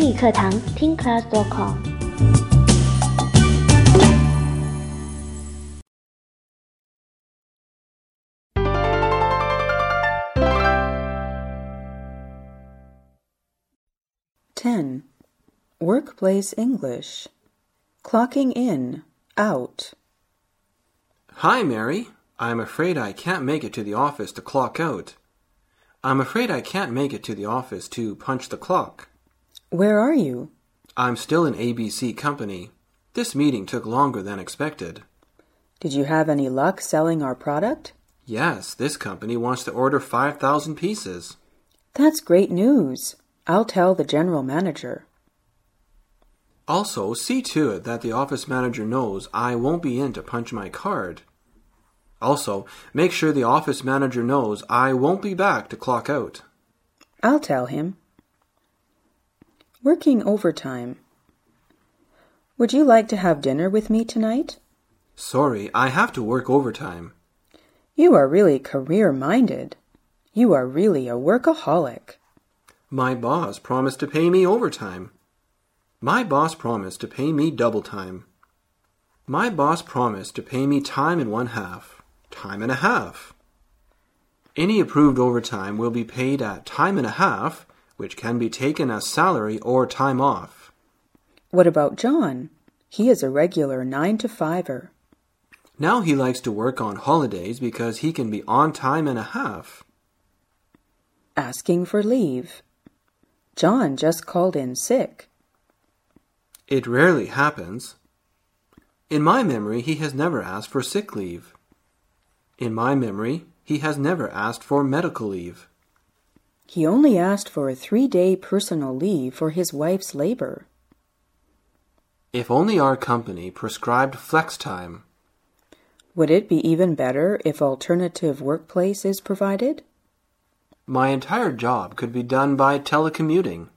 英语课堂听 class.com。 10. Workplace English. Clocking in, out. Hi, Mary. I'm afraid I can't make it to the office to clock out. I'm afraid I can't make it to the office to punch the clock. Where are you? I'm still in ABC Company. This meeting took longer than expected. Did you have any luck selling our product? Yes, this company wants to order 5,000 pieces. That's great news. I'll tell the general manager. Also, see to it that the office manager knows I won't be in to punch my card. Also, make sure the office manager knows I won't be back to clock out. I'll tell him. Working overtime. Would you like to have dinner with me tonight? Sorry, I have to work overtime. You are really career-minded. You are really a workaholic. My boss promised to pay me overtime. My boss promised to pay me double time. My boss promised to pay me time and 1/2. Time and a half. Any approved overtime will be paid at time and a half, which can be taken as salary or time off. What about John? He is a regular 9-to-5er. Now he likes to work on holidays because he can be on time and a half. Asking for leave. John just called in sick. It rarely happens. In my memory, he has never asked for sick leave. In my memory, he has never asked for medical leave. He only asked for a 3-day personal leave for his wife's labor. If only our company prescribed flex time. Would it be even better if alternative workplace is provided? My entire job could be done by telecommuting.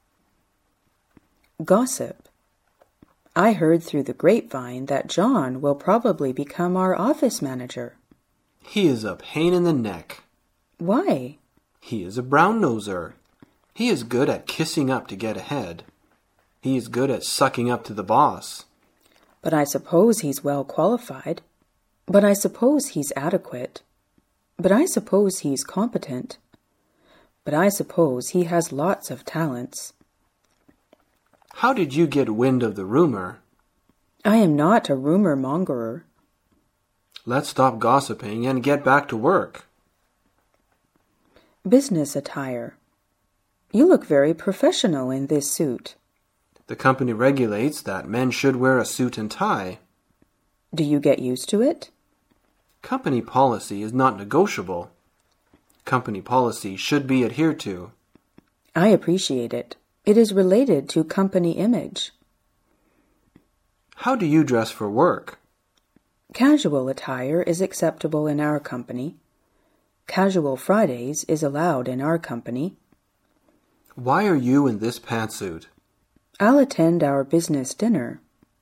Gossip. I heard through the grapevine that John will probably become our office manager. He is a pain in the neck. Why? He is a brown-noser. He is good at kissing up to get ahead. He is good at sucking up to the boss. But I suppose he's well qualified. But I suppose he's adequate. But I suppose he's competent. But I suppose he has lots of talents. How did you get wind of the rumor? I am not a rumor mongerer. Let's stop gossiping and get back to work. Business attire. You look very professional in this suit. The company regulates that men should wear a suit and tie. Do you get used to it? Company policy is not negotiable. Company policy should be adhered to. I appreciate it. It is related to company image. How do you dress for work? Casual attire is acceptable in our company. Casual Fridays is allowed in our company. Why are you in this pantsuit? I'll attend our business dinner.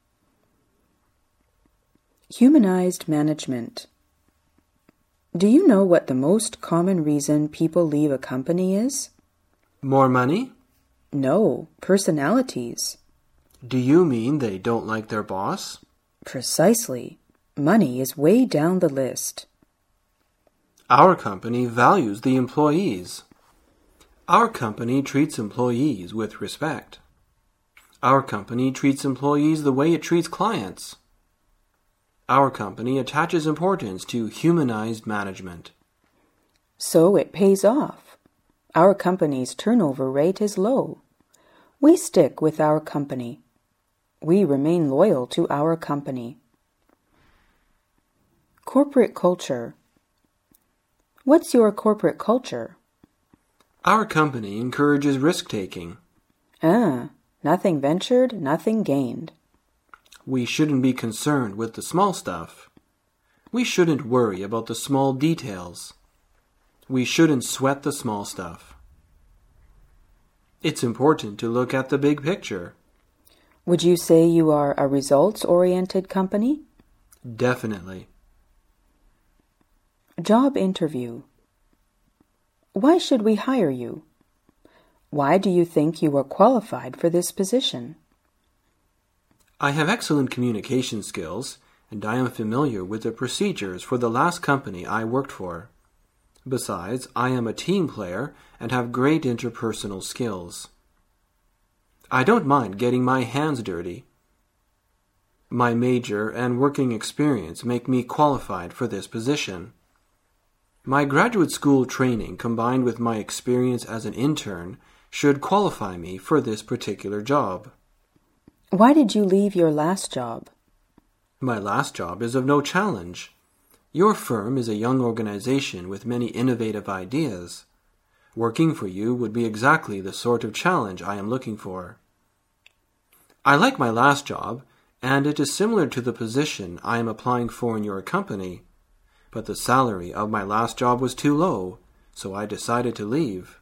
Humanized management. Do you know what the most common reason people leave a company is? More money? No, personalities. Do you mean they don't like their boss? Precisely. Money is way down the list. Our company values the employees. Our company treats employees with respect. Our company treats employees the way it treats clients. Our company attaches importance to humanized management. So it pays off. Our company's turnover rate is low. We stick with our company. We remain loyal to our company. Corporate culture. What's your corporate culture? Our company encourages risk-taking. Nothing ventured, nothing gained. We shouldn't be concerned with the small stuff. We shouldn't worry about the small details. We shouldn't sweat the small stuff. It's important to look at the big picture. Would you say you are a results-oriented company? Definitely. Job interview. Why should we hire you? Why do you think you are qualified for this position? I have excellent communication skills, and I am familiar with the procedures for the last company I worked for. Besides, I am a team player and have great interpersonal skills. I don't mind getting my hands dirty. My major and working experience make me qualified for this position. My graduate school training combined with my experience as an intern should qualify me for this particular job. Why did you leave your last job? My last job is of no challenge. Your firm is a young organization with many innovative ideas. Working for you would be exactly the sort of challenge I am looking for. I like my last job, and it is similar to the position I am applying for in your company, but the salary of my last job was too low, so I decided to leave.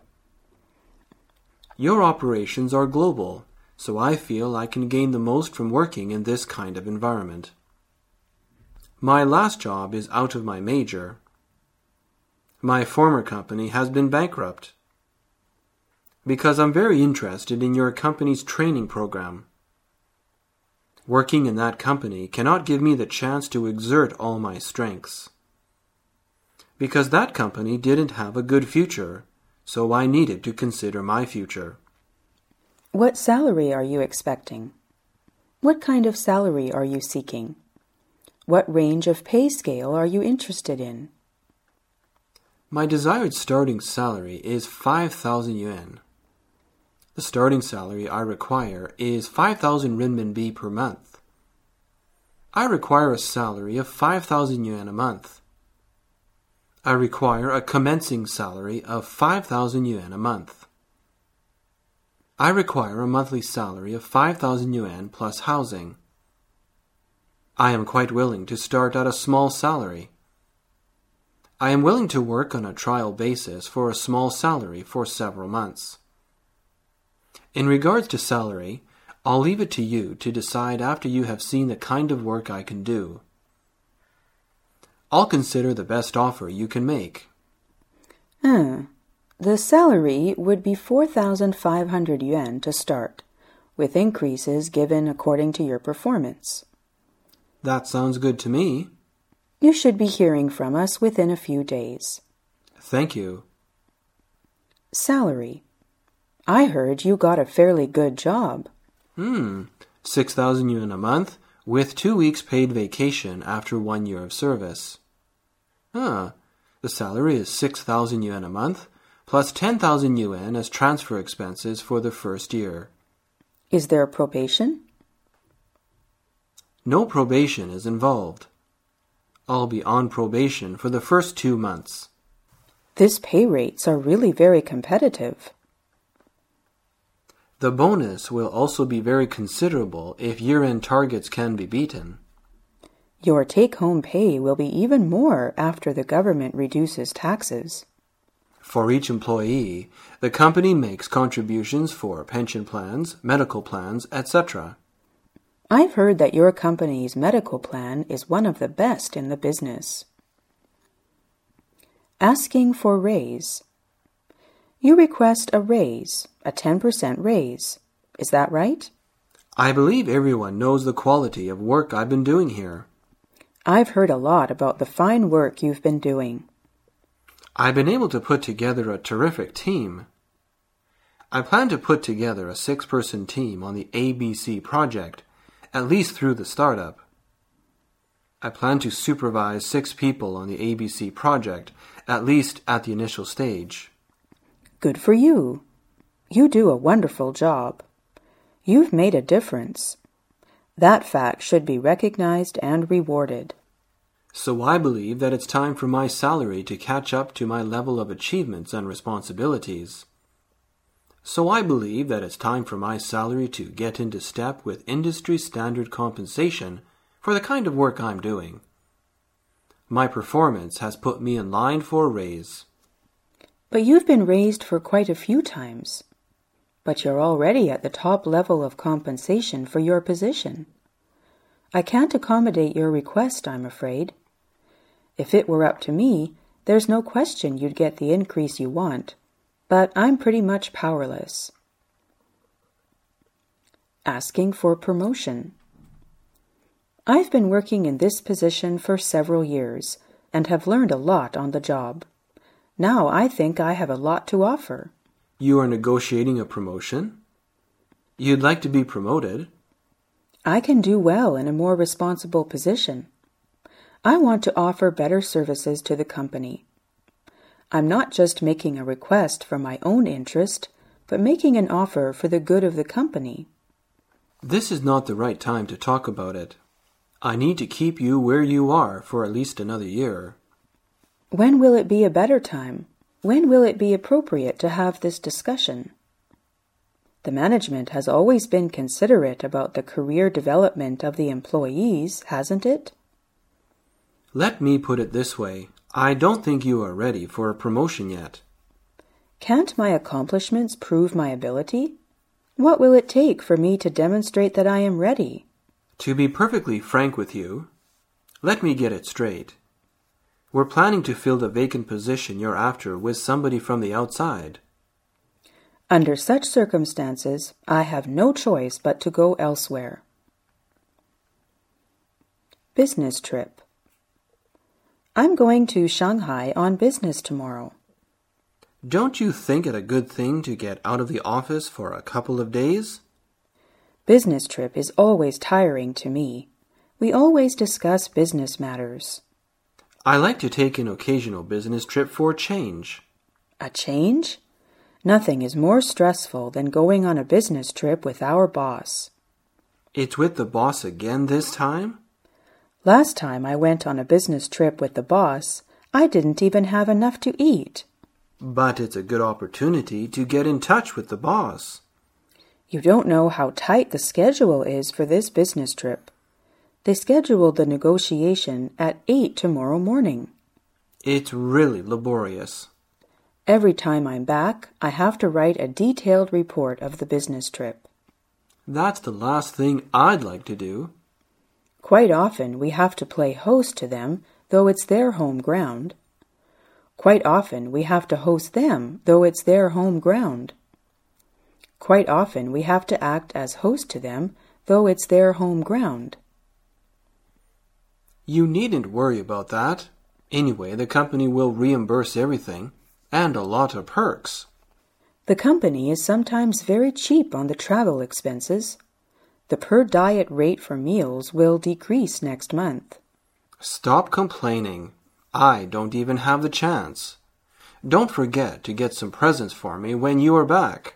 Your operations are global, so I feel I can gain the most from working in this kind of environment. My last job is out of my major. My former company has been bankrupt. Because I'm very interested in your company's training program. Working in that company cannot give me the chance to exert all my strengths. Because that company didn't have a good future, so I needed to consider my future. What salary are you expecting? What kind of salary are you seeking? What range of pay scale are you interested in? My desired starting salary is 5,000 yuan. The starting salary I require is 5,000 renminbi per month. I require a salary of 5,000 yuan a month. I require a commencing salary of 5,000 yuan a month. I require a monthly salary of 5,000 yuan plus housing. I am quite willing to start at a small salary. I am willing to work on a trial basis for a small salary for several months. In regards to salary, I'll leave it to you to decide after you have seen the kind of work I can do. I'll consider the best offer you can make. The salary would be 4,500 yuan to start, with increases given according to your performance. That sounds good to me. You should be hearing from us within a few days. Thank you. Salary. I heard you got a fairly good job. 6,000 yuan a month with 2 weeks paid vacation after 1 year of service. The salary is 6,000 yuan a month plus 10,000 yuan as transfer expenses for the first year. Is there probation? No probation is involved. I'll be on probation for the first 2 months. These pay rates are really very competitive. The bonus will also be very considerable if year-end targets can be beaten. Your take-home pay will be even more after the government reduces taxes. For each employee, the company makes contributions for pension plans, medical plans, etc. I've heard that your company's medical plan is one of the best in the business. Asking for raise. You request a raise, a 10% raise. Is that right? I believe everyone knows the quality of work I've been doing here. I've heard a lot about the fine work you've been doing. I've been able to put together a terrific team. I plan to put together a 6-person team on the ABC project, at least through the startup. I plan to supervise 6 people on the ABC project, at least at the initial stage. Good for you. You do a wonderful job. You've made a difference. That fact should be recognized and rewarded. So I believe that it's time for my salary to catch up to my level of achievements and responsibilities. So I believe that it's time for my salary to get into step with industry standard compensation for the kind of work I'm doing. My performance has put me in line for a raise. But you've been raised for quite a few times. But you're already at the top level of compensation for your position. I can't accommodate your request, I'm afraid. If it were up to me, there's no question you'd get the increase you want. but I'm pretty much powerless. Asking for promotion. I've been working in this position for several years and have learned a lot on the job. Now I think I have a lot to offer. You are negotiating a promotion? You'd like to be promoted? I can do well in a more responsible position. I want to offer better services to the company. I'm not just making a request for my own interest, but making an offer for the good of the company. This is not the right time to talk about it. I need to keep you where you are for at least another year. When will it be a better time? When will it be appropriate to have this discussion? The management has always been considerate about the career development of the employees, hasn't it? Let me put it this way. I don't think you are ready for a promotion yet. Can't my accomplishments prove my ability? What will it take for me to demonstrate that I am ready? To be perfectly frank with you, let me get it straight. We're planning to fill the vacant position you're after with somebody from the outside. Under such circumstances, I have no choice but to go elsewhere. Business trip. I'm going to Shanghai on business tomorrow. Don't you think it a good thing to get out of the office for a couple of days? Business trip is always tiring to me. We always discuss business matters. I like to take an occasional business trip for a change. A change? Nothing is more stressful than going on a business trip with our boss. It's with the boss again this time? Last time I went on a business trip with the boss, I didn't even have enough to eat. But it's a good opportunity to get in touch with the boss. You don't know how tight the schedule is for this business trip. They scheduled the negotiation at 8 tomorrow morning. It's really laborious. Every time I'm back, I have to write a detailed report of the business trip. That's the last thing I'd like to do. Quite often we have to play host to them, though it's their home ground. Quite often we have to host them, though it's their home ground. Quite often we have to act as host to them, though it's their home ground. You needn't worry about that. Anyway, the company will reimburse everything, and a lot of perks. The company is sometimes very cheap on the travel expenses. The per-diet rate for meals will decrease next month. Stop complaining. I don't even have the chance. Don't forget to get some presents for me when you are back.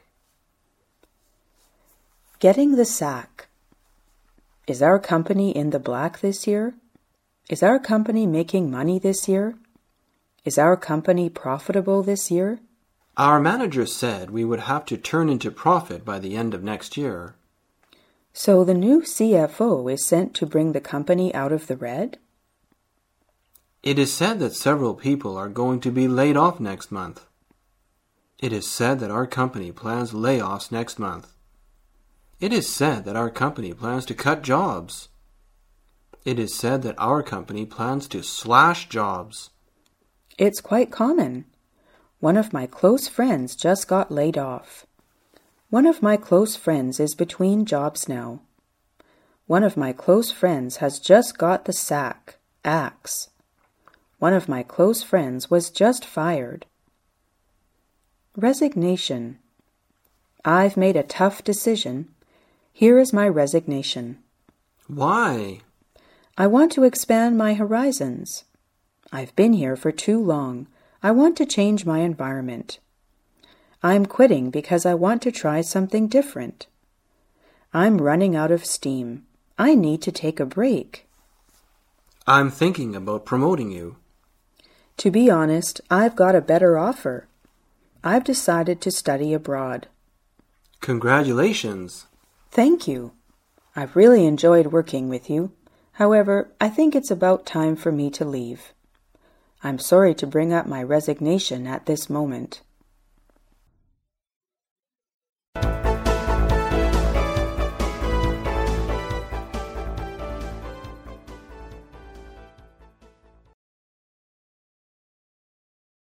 Getting the sack. Is our company in the black this year? Is our company making money this year? Is our company profitable this year? Our manager said we would have to turn into profit by the end of next year. So the new CFO is sent to bring the company out of the red? It is said that several people are going to be laid off next month. It is said that our company plans layoffs next month. It is said that our company plans to cut jobs. It is said that our company plans to slash jobs. It's quite common. One of my close friends just got laid off. One of my close friends is between jobs now. One of my close friends has just got the sack, axe. One of my close friends was just fired. Resignation. I've made a tough decision. Here is my resignation. Why? I want to expand my horizons. I've been here for too long. I want to change my environment. I'm quitting because I want to try something different. I'm running out of steam. I need to take a break. I'm thinking about promoting you. To be honest, I've got a better offer. I've decided to study abroad. Congratulations. Thank you. I've really enjoyed working with you. However, I think it's about time for me to leave. I'm sorry to bring up my resignation at this moment.